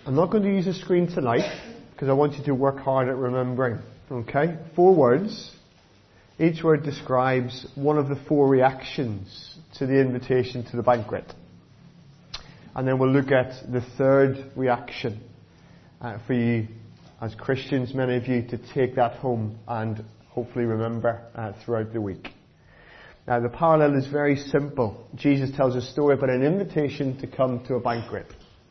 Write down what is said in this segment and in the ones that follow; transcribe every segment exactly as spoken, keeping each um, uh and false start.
I'm not going to use the screen tonight because I want you to work hard at remembering. Okay? Four words. Each word describes one of the four reactions to the invitation to the banquet. And then we'll look at the third reaction uh, for you as Christians, many of you, to take that home and hopefully remember uh, throughout the week. Now, the parallel is very simple. Jesus tells a story about an invitation to come to a banquet.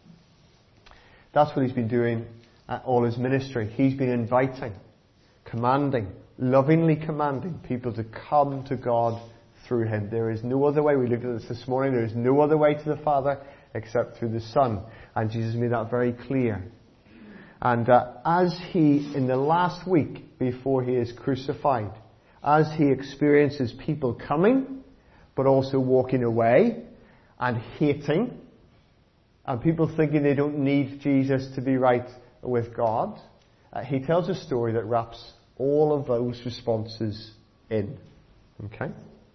That's what he's been doing at all his ministry. He's been inviting, commanding, lovingly commanding people to come to God through him. There is no other way. We looked at this this morning. There is no other way to the Father except through the Son. And Jesus made that very clear. And uh, as he, in the last week before he is crucified, as he experiences people coming, but also walking away and hating, and people thinking they don't need Jesus to be right with God, uh, he tells a story that wraps all of those responses in. Okay?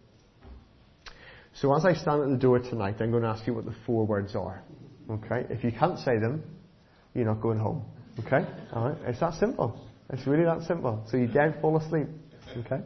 So as I stand at the door tonight, I'm going to ask you what the four words are. Okay? If you can't say them, you're not going home. Okay? Alright? It's that simple. It's really that simple. So you don't fall asleep. Okay?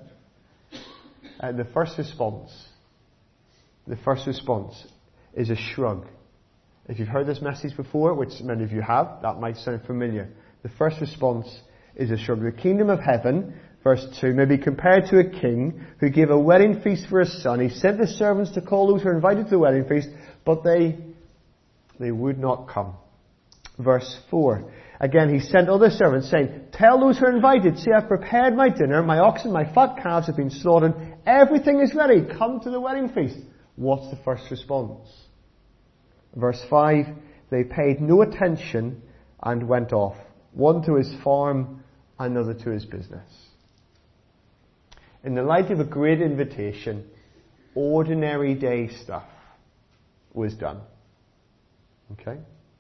Uh, the first response, the first response is a shrug. If you've heard this message before, which many of you have, that might sound familiar. The first response is a shrug. The kingdom of heaven, verse two, may be compared to a king who gave a wedding feast for his son. He sent his servants to call those who were invited to the wedding feast, but they, they would not come. Verse four. Again, he sent other servants saying, tell those who are invited, see, I've prepared my dinner, my oxen, my fat calves have been slaughtered, everything is ready, come to the wedding feast. What's the first response? Verse five, they paid no attention and went off, one to his farm, another to his business. In the light of a great invitation, ordinary day stuff was done. Okay?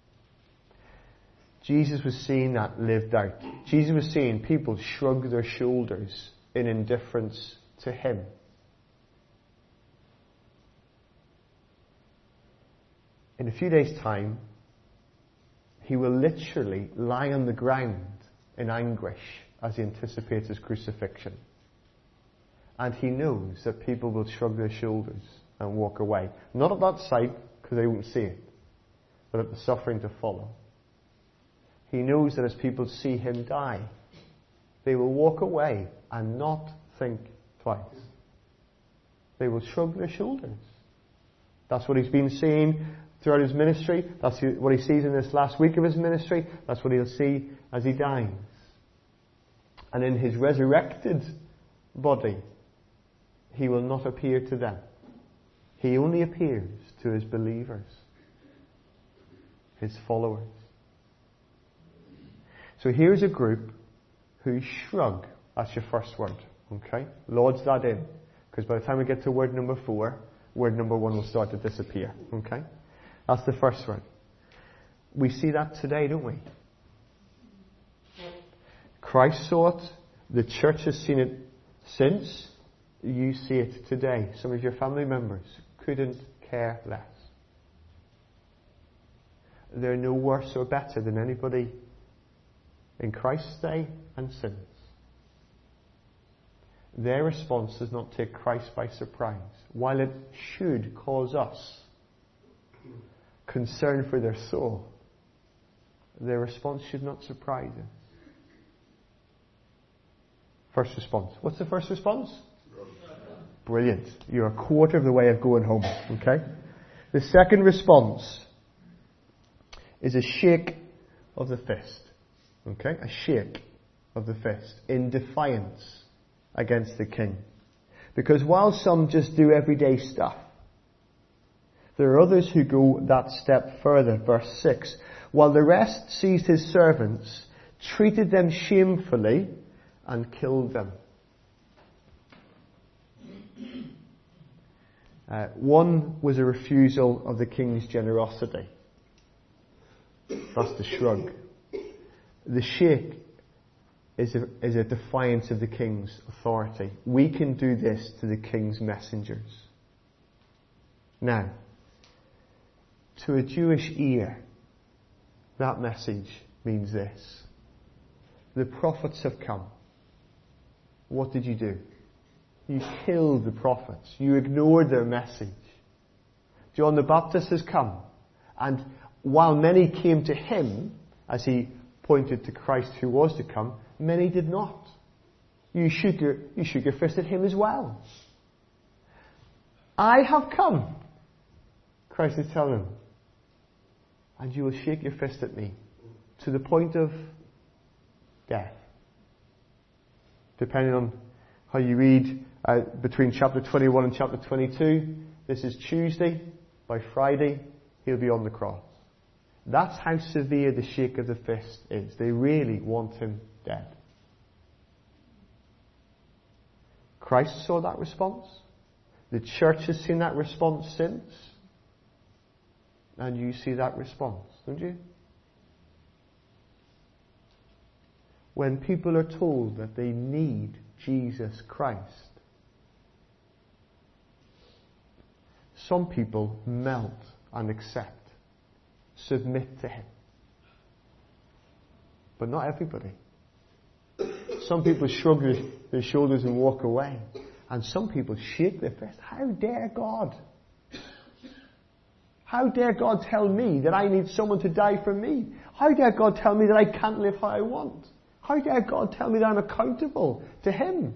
Jesus was seeing that lived out. Jesus was seeing people shrug their shoulders in indifference to him. In a few days' time, he will literally lie on the ground in anguish as he anticipates his crucifixion. And he knows that people will shrug their shoulders and walk away. Not at that sight, because they won't see it, but at the suffering to follow. He knows that as people see him die, they will walk away and not think twice. They will shrug their shoulders. That's what he's been seeing throughout his ministry. That's what he sees in this last week of his ministry. That's what he'll see as he dies. And in his resurrected body, he will not appear to them. He only appears to his believers, his followers. So here's a group who shrug. That's your first word. Okay? Lodge that in. Because by the time we get to word number four, word number one will start to disappear. Okay? That's the first word. We see that today, don't we? Christ saw it. The church has seen it since. You see it today. Some of your family members couldn't care less. They're no worse or better than anybody in Christ's day and since. Their response does not take Christ by surprise. While it should cause us concern for their soul, their response should not surprise us. First response. What's the first response? Brilliant. You're a quarter of the way of going home. Okay? The second response is a shake of the fist. Okay? A shake of the fist in defiance against the king. Because while some just do everyday stuff, there are others who go that step further. Verse six. While the rest seized his servants, treated them shamefully, and killed them. Uh, one was a refusal of the king's generosity. That's the shrug. The shake is a, is a defiance of the king's authority. We can do this to the king's messengers. Now, to a Jewish ear, that message means this. The prophets have come. What did you do? You killed the prophets. You ignored their message. John the Baptist has come. And while many came to him, as he pointed to Christ who was to come, many did not. You shook your, you shook your fist at him as well. I have come, Christ is telling them, and you will shake your fist at me to the point of death. Depending on how you read uh, between chapter twenty-one and chapter twenty-two, this is Tuesday. By Friday, he'll be on the cross. That's how severe the shake of the fist is. They really want him dead. Christ saw that response. The church has seen that response since. And you see that response, don't you? When people are told that they need Jesus Christ, some people melt and accept, submit to him. But not everybody. Some people shrug their, their shoulders and walk away. And some people shake their fist. How dare God? How dare God tell me that I need someone to die for me? How dare God tell me that I can't live how I want? How dare God tell me that I'm accountable to him?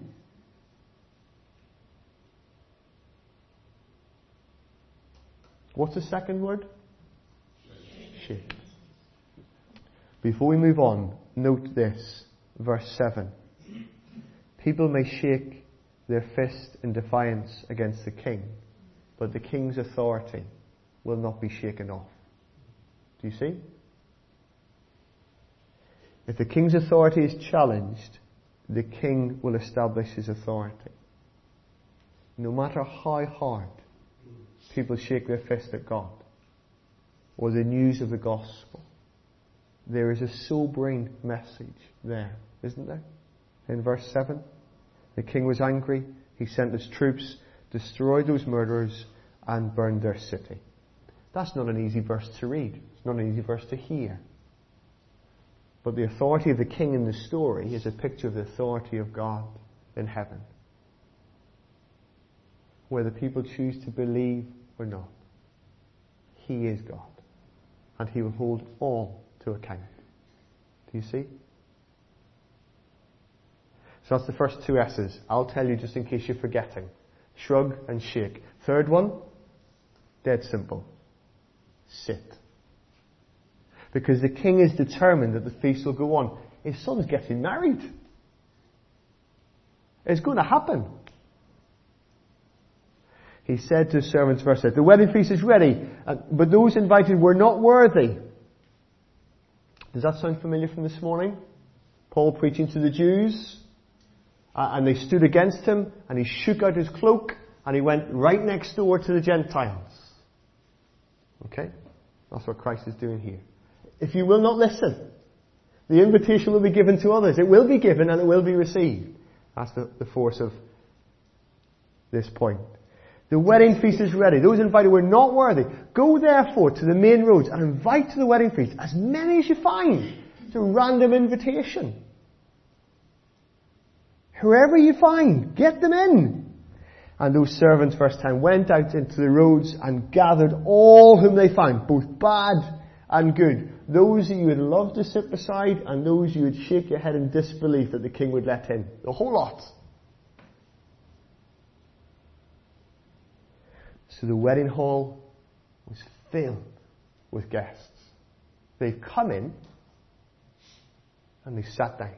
What's the second word? Shake. Before we move on, note this, verse seven. People may shake their fist in defiance against the king, but the king's authority will not be shaken off. Do you see? If the king's authority is challenged, the king will establish his authority. No matter how hard people shake their fist at God or the news of the gospel, there is a sobering message there, isn't there? In verse seven, the king was angry, he sent his troops, destroyed those murderers, and burned their city. That's not an easy verse to read. It's not an easy verse to hear. But the authority of the king in the story is a picture of the authority of God in heaven, whether people choose to believe or not. He is God, and he will hold all to account. Do you see? So that's the first two S's. I'll tell you just in case you're forgetting. Shrug and shake. Third one, dead simple. Sit. Because the king is determined that the feast will go on. His son's getting married. It's going to happen. He said to his servants, verse eight, the wedding feast is ready, but those invited were not worthy. Does that sound familiar from this morning? Paul preaching to the Jews, uh, and they stood against him, and he shook out his cloak, and he went right next door to the Gentiles. Okay? That's what Christ is doing here. If you will not listen, the invitation will be given to others. It will be given and it will be received. That's the, the force of this point. The wedding feast is ready. Those invited were not worthy. Go therefore to the main roads and invite to the wedding feast as many as you find. It's a random invitation. Whoever you find, get them in. And those servants, verse ten, went out into the roads and gathered all whom they found, both bad and good. Those that you would love to sit beside and those you would shake your head in disbelief that the king would let in. The whole lot. So the wedding hall was filled with guests. They've come in and they sat down.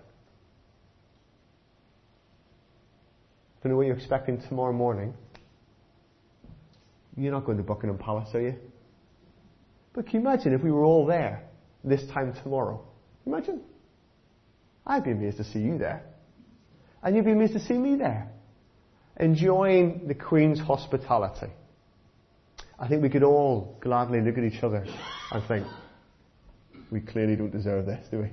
Don't know what you're expecting tomorrow morning. You're not going to Buckingham Palace, are you? But can you imagine if we were all there this time tomorrow? Imagine. I'd be amazed to see you there. And you'd be amazed to see me there. Enjoying the Queen's hospitality. I think we could all gladly look at each other and think, we clearly don't deserve this, do we?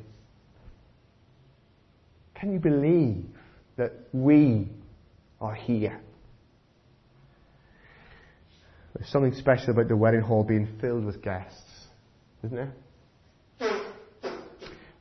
Can you believe that we are here? There's something special about the wedding hall being filled with guests, isn't there?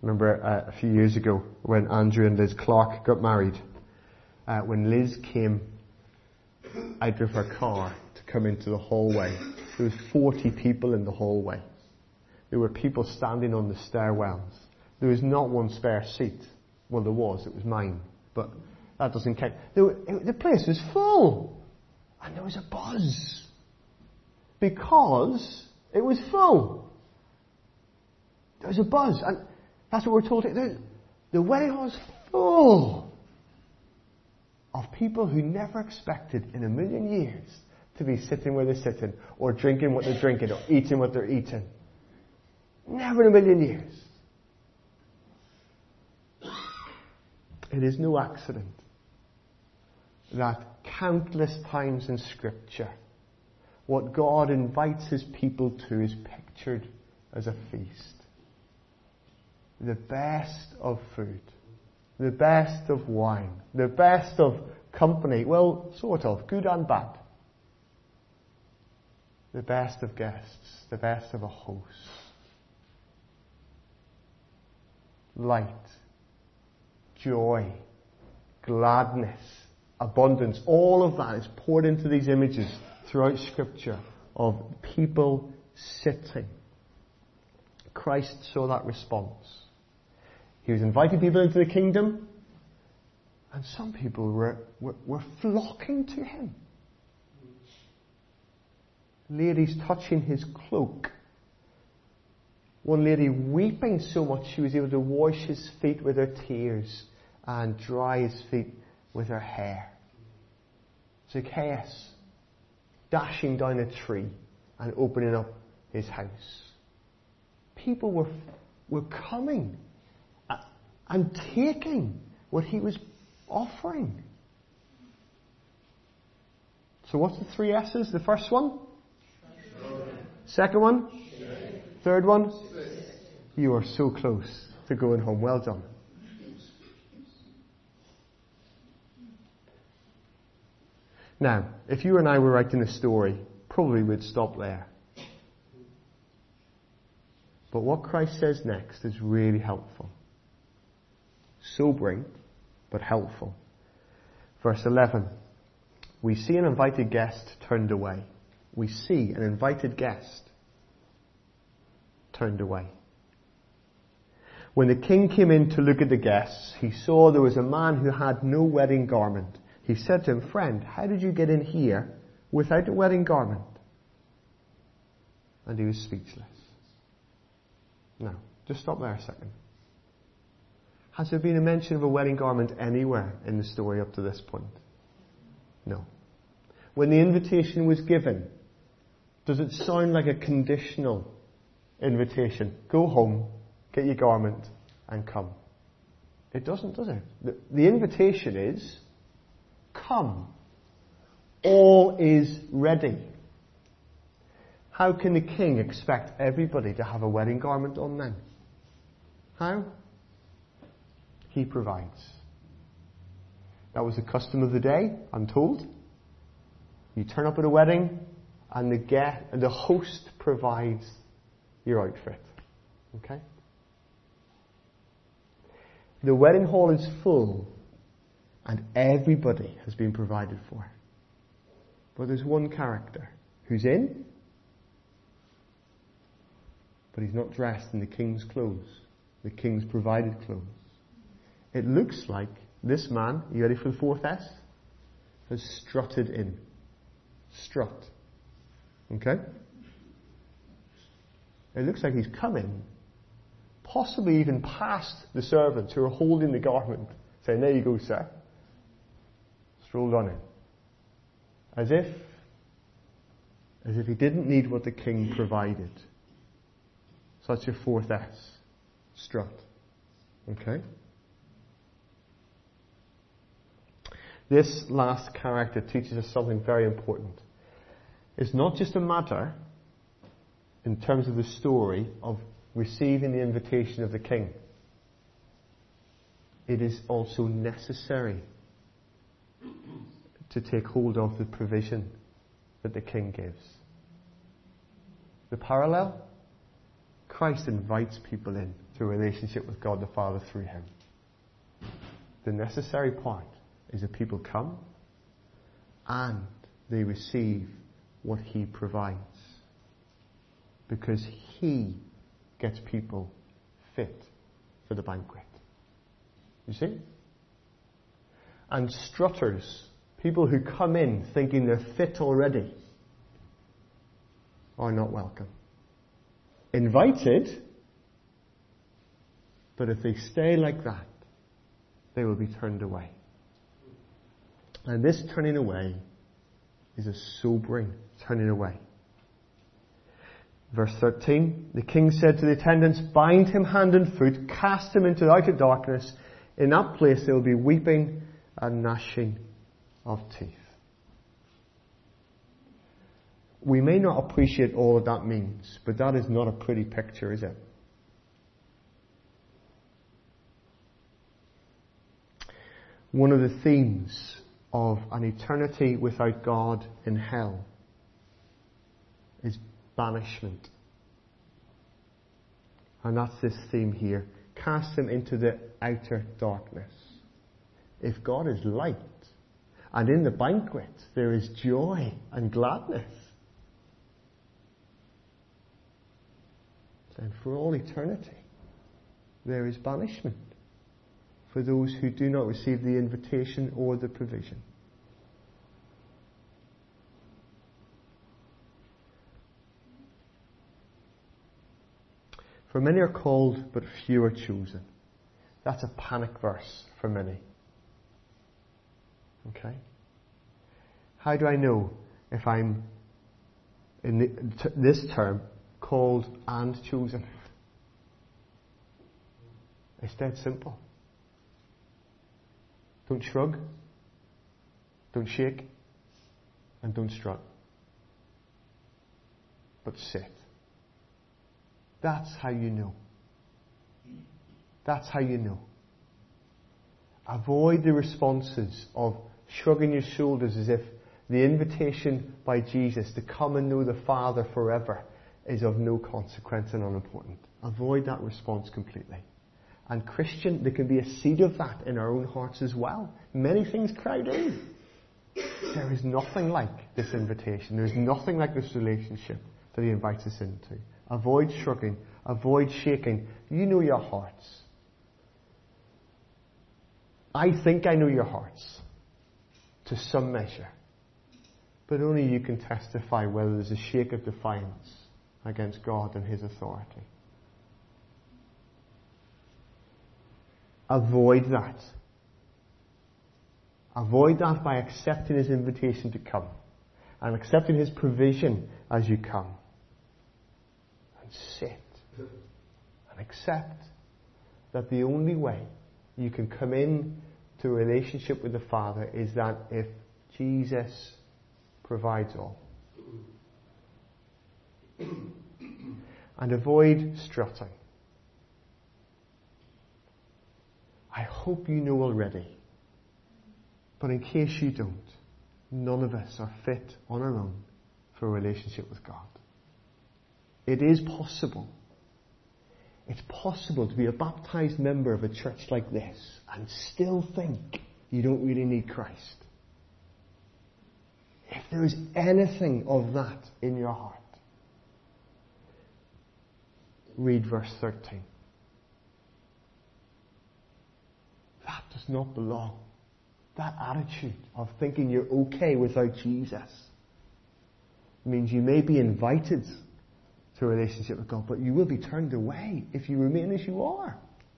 Remember uh, a few years ago when Andrew and Liz Clark got married, uh, when Liz came out of her car to come into the hallway, there was forty people in the hallway. There were people standing on the stairwells. There was not one spare seat. Well, there was. It was mine. But that doesn't count. There were, it, the place was full. And there was a buzz. Because it was full. There was a buzz. And that's what we're told. The, the wedding hall was full of people who never expected in a million years to be sitting where they're sitting, or drinking what they're drinking, or eating what they're eating. Never in a million years. It is no accident that countless times in Scripture, what God invites His people to is pictured as a feast. The best of food, the best of wine, the best of company, well, sort of, good and bad. The best of guests, the best of a host. Light, joy, gladness, abundance, all of that is poured into these images throughout Scripture of people sitting. Christ saw that response. He was inviting people into the kingdom, and some people were, were, were flocking to Him. Ladies touching His cloak. One lady weeping so much she was able to wash His feet with her tears and dry His feet with her hair. Zacchaeus dashing down a tree and opening up his house. People were, were coming and taking what He was offering. So what's the three S's? The first one? Second one? Third one? You are so close to going home. Well done. Now, if you and I were writing a story, probably we'd stop there. But what Christ says next is really helpful. Sobering, but helpful. Verse eleven. We see an invited guest turned away. We see an invited guest turned away. When the king came in to look at the guests, he saw there was a man who had no wedding garment. He said to him, "Friend, how did you get in here without a wedding garment?" And he was speechless. Now, just stop there a second. Has there been a mention of a wedding garment anywhere in the story up to this point? No. When the invitation was given, does it sound like a conditional invitation? Go home, get your garment, and come. It doesn't, does it? The, the invitation is, come. All is ready. How can the king expect everybody to have a wedding garment on then? How? He provides. That was the custom of the day, I'm told. You turn up at a wedding, and the guest, the host provides your outfit. Okay? The wedding hall is full, and everybody has been provided for. But there's one character who's in, but he's not dressed in the king's clothes, the king's provided clothes. It looks like this man, you ready for the fourth S? Has strutted in. Strut. Okay? It looks like he's come in, possibly even past the servants who are holding the garment, saying, "There you go, sir." Strolled on in. As if, as if he didn't need what the king provided. Such a fourth S. Strut. Okay? This last character teaches us something very important. It's not just a matter, in terms of the story, of receiving the invitation of the king. It is also necessary to take hold of the provision that the king gives. The parallel? Christ invites people in to a relationship with God the Father through him. The necessary part is that people come and they receive what he provides. Because he gets people fit for the banquet. You see? And strutters, people who come in thinking they're fit already, are not welcome. Invited, but if they stay like that, they will be turned away. And this turning away is a sobering turning away. Verse thirteen, the king said to the attendants, bind him hand and foot, cast him into outer darkness. In that place there will be weeping and gnashing of teeth. We may not appreciate all that that means, but that is not a pretty picture, is it? One of the themes of an eternity without God in hell is banishment. And that's this theme here. Cast them into the outer darkness. If God is light, and in the banquet there is joy and gladness, then for all eternity there is banishment for those who do not receive the invitation or the provision. For many are called, but few are chosen. That's a panic verse for many. Okay? How do I know if I'm, in the, t- this term, called and chosen? It's dead simple. Don't shrug, don't shake, and don't strut. But sit. That's how you know. That's how you know. Avoid the responses of shrugging your shoulders as if the invitation by Jesus to come and know the Father forever is of no consequence and unimportant. Avoid that response completely. And Christian, there can be a seed of that in our own hearts as well. Many things crowd in. There is nothing like this invitation. There is nothing like this relationship that he invites us into. Avoid shrugging. Avoid shaking. You know your hearts. I think I know your hearts to some measure. But only you can testify whether there's a shake of defiance against God and his authority. Avoid that. Avoid that by accepting his invitation to come and accepting his provision as you come. And sit and accept that the only way you can come in to a relationship with the Father is that if Jesus provides all. And avoid strutting. I hope you know already, but in case you don't, none of us are fit on our own for a relationship with God. It is possible. It's possible to be a baptized member of a church like this and still think you don't really need Christ. If there is anything of that in your heart, read verse thirteen. That does not belong. That attitude of thinking you're okay without Jesus means you may be invited to a relationship with God, but you will be turned away if you remain as you are.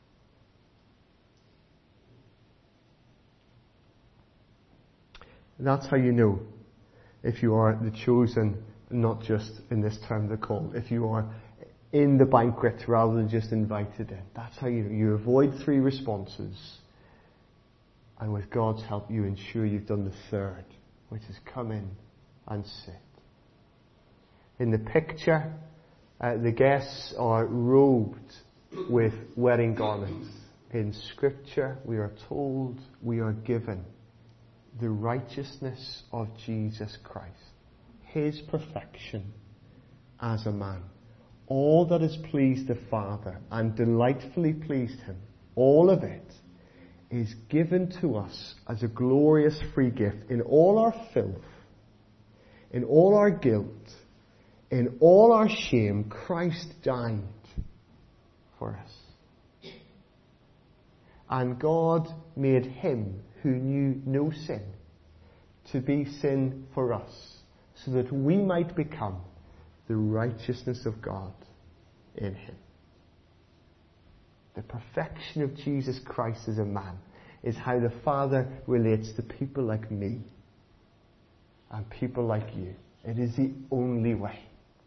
And that's how you know if you are the chosen, not just in this term the called, if you are in the banquet rather than just invited in. That's how you know. You avoid three responses, and with God's help you ensure you've done the third, which is come in and sit. In the picture, uh, the guests are robed with wedding garments. In Scripture, we are told we are given the righteousness of Jesus Christ, his perfection as a man. all that has pleased the Father and delightfully pleased him, all of it is given to us as a glorious free gift in all our filth, in all our guilt, in all our shame. Christ died for us. And God made him who knew no sin to be sin for us, so that we might become the righteousness of God in him. The perfection of Jesus Christ as a man is how the Father relates to people like me and people like you. It is the only way.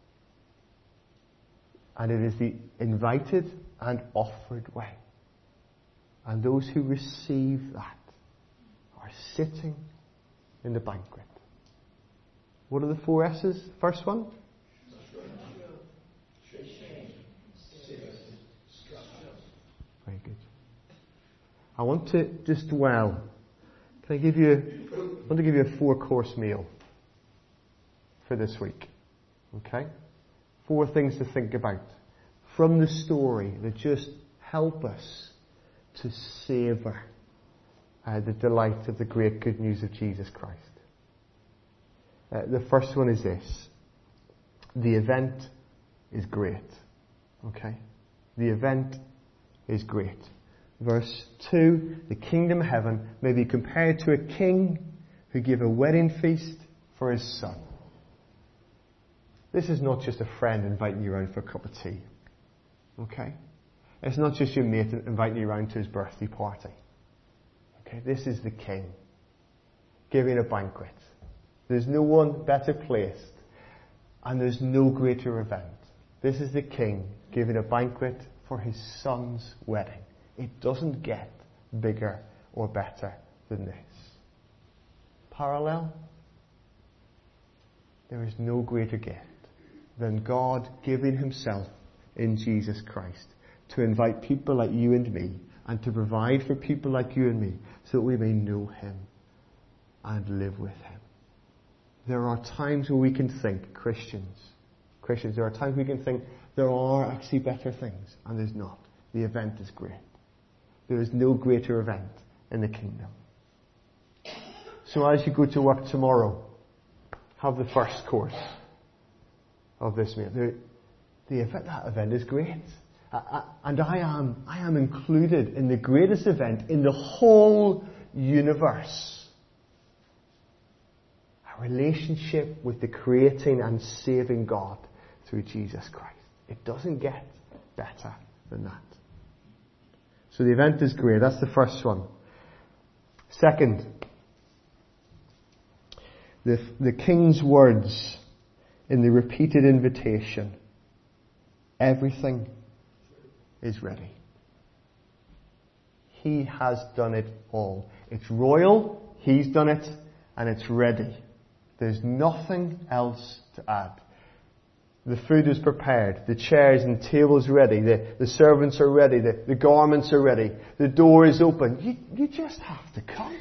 And it is the invited and offered way. And those who receive that are sitting in the banquet. What are the four S's? First one? Very good. I want to just dwell. Can I give you, I want to give you a four-course meal for this week. Okay? Four things to think about from the story that just help us to savour uh, the delight of the great good news of Jesus Christ. Uh, the first one is this. The event is great. Okay? The event is great. Verse two, the kingdom of heaven may be compared to a king who gave a wedding feast for his son. This is not just a friend inviting you around for a cup of tea. Okay? It's not just your mate inviting you around to his birthday party. Okay? This is the king giving a banquet. There's no one better placed, and there's no greater event. This is the king giving a banquet for his son's wedding. It doesn't get bigger or better than this. Parallel? There is no greater gift than God giving himself in Jesus Christ to invite people like you and me and to provide for people like you and me so that we may know him and live with him. There are times where we can think, Christians, Christians, there are times we can think there are actually better things, and there's not. The event is great. There is no greater event in the kingdom. So as you go to work tomorrow, have the first course of this meal. The, the event, that event is great. I, I, and I am, I am included in the greatest event in the whole universe. A relationship with the creating and saving God through Jesus Christ. It doesn't get better than that. So the event is great. That's the first one. Second, the, the king's words in the repeated invitation. Everything is ready. He has done it all. It's royal. He's done it. And it's ready. There's nothing else to add. The food is prepared. The chairs and tables ready. The, the servants are ready. The, the garments are ready. The door is open. You, you just have to come.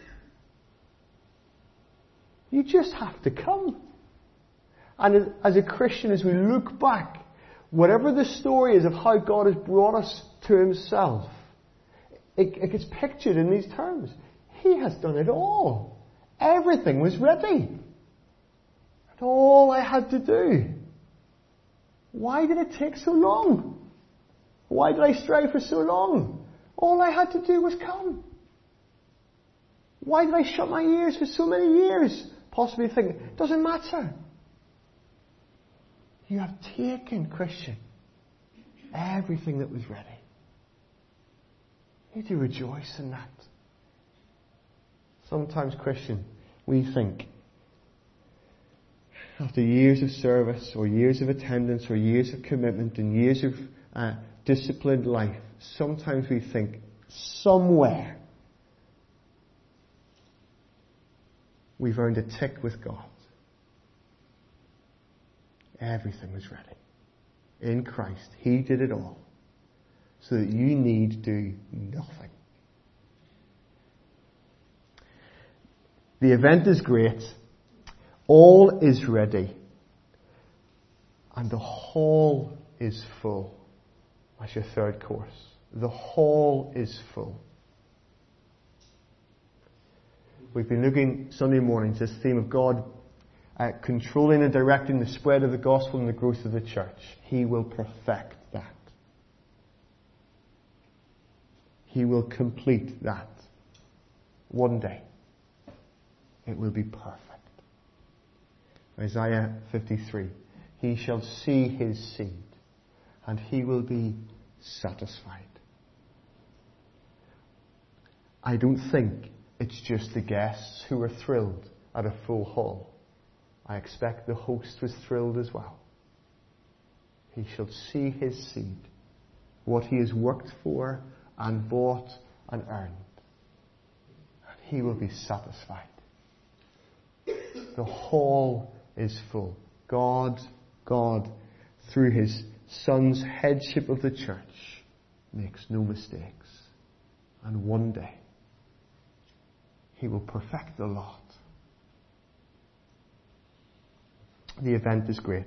You just have to come. And as, as a Christian, as we look back, whatever the story is of how God has brought us to himself, it, it gets pictured in these terms. He has done it all. Everything was ready. And all I had to do. Why did it take so long? Why did I strive for so long? All I had to do was come. Why did I shut my ears for so many years? Possibly thinking, it doesn't matter. You have taken, Christian, everything that was ready. You need to rejoice in that. Sometimes, Christian, we think, after years of service, or years of attendance, or years of commitment, and years of uh, disciplined life, sometimes we think, somewhere, we've earned a tick with God. Everything was ready. In Christ, he did it all, so that you need do nothing. The event is great. All is ready. And the hall is full. That's your third course. The hall is full. We've been looking Sunday mornings this theme of God uh, controlling and directing the spread of the gospel and the growth of the church. He will perfect that. He will complete that. One day. It will be perfect. Isaiah fifty-three. He shall see his seed, and he will be satisfied. I don't think it's just the guests who are thrilled at a full hall. I expect the host was thrilled as well. He shall see his seed, what he has worked for and bought and earned. And he will be satisfied. The hall is full. God, God, through his Son's headship of the church, makes no mistakes. And one day, he will perfect the lot. The event is great.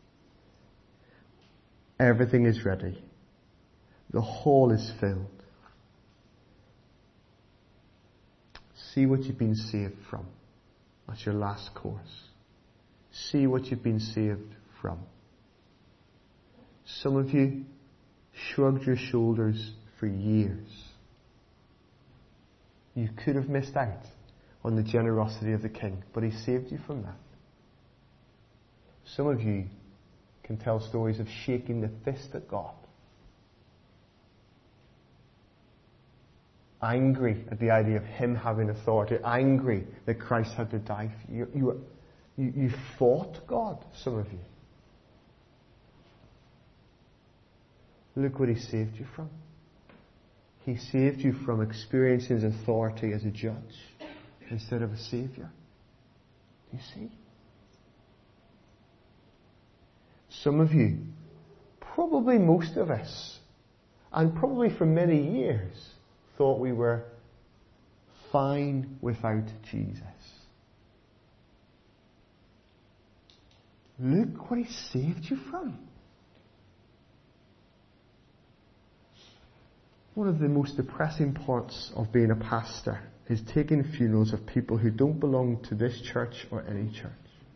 Everything is ready. The hall is filled. See what you've been saved from. That's your last course. See what you've been saved from. Some of you shrugged your shoulders for years. You could have missed out on the generosity of the King, but he saved you from that. Some of you can tell stories of shaking the fist at God. Angry at the idea of him having authority. Angry that Christ had to die for you. You, you, you fought God, some of you. Look what he saved you from. He saved you from experiencing his authority as a judge instead of a saviour. Do you see? Some of you, probably most of us, and probably for many years, thought we were fine without Jesus. Look what he saved you from. One of the most depressing parts of being a pastor is taking funerals of people who don't belong to this church or any church.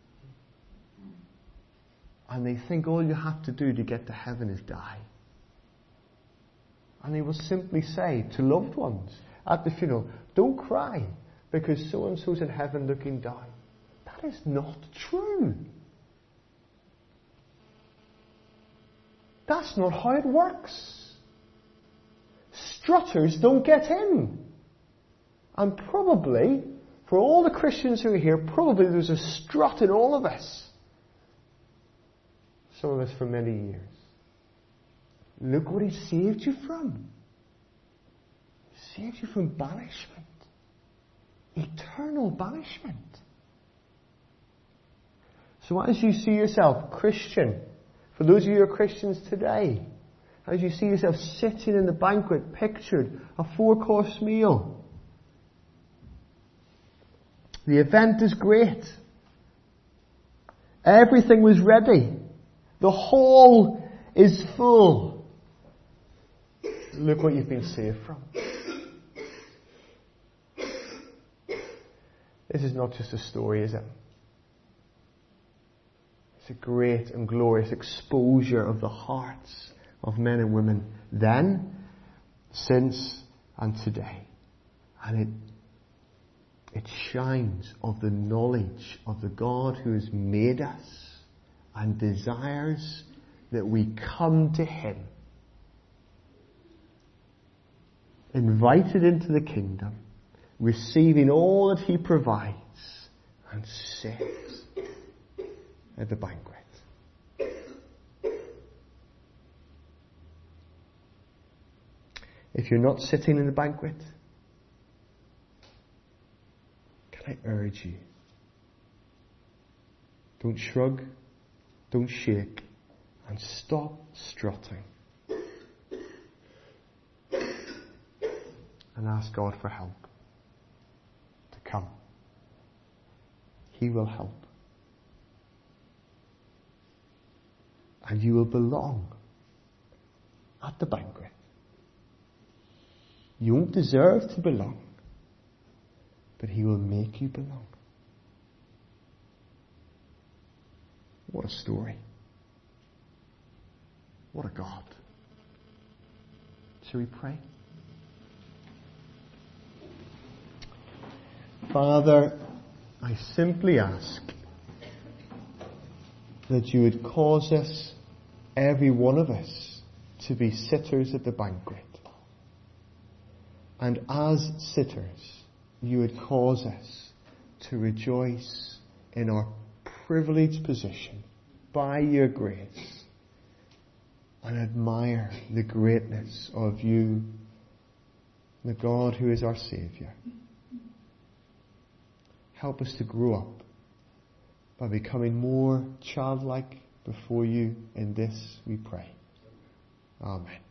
And they think all you have to do to get to heaven is die. And they will simply say to loved ones at the funeral, don't cry because so-and-so's in heaven looking down. That is not true. That's not how it works. Strutters don't get in. And probably, for all the Christians who are here, probably there's a strut in all of us. Some of us for many years. Look what he saved you from. He saved you from banishment. Eternal banishment. So as you see yourself Christian, for those of you who are Christians today, as you see yourself sitting in the banquet, pictured a four-course meal. The event is great. Everything was ready. The hall is full. Look what you've been saved from. This is not just a story, is it? It's a great and glorious exposure of the hearts of men and women then, since, and today. And it, it shines of the knowledge of the God who has made us and desires that we come to him, invited into the kingdom, receiving all that he provides, and sit at the banquet. If you're not sitting in the banquet, can I urge you? Don't shrug, don't shake, and stop strutting. And ask God for help to come. He will help. And you will belong at the banquet. You won't deserve to belong, but He will make you belong. What a story. What a God. Shall we pray? Father, I simply ask that you would cause us, every one of us, to be sitters at the banquet. And as sitters, you would cause us to rejoice in our privileged position by your grace and admire the greatness of you, the God who is our Saviour. Help us to grow up by becoming more childlike before you in this, we pray. Amen.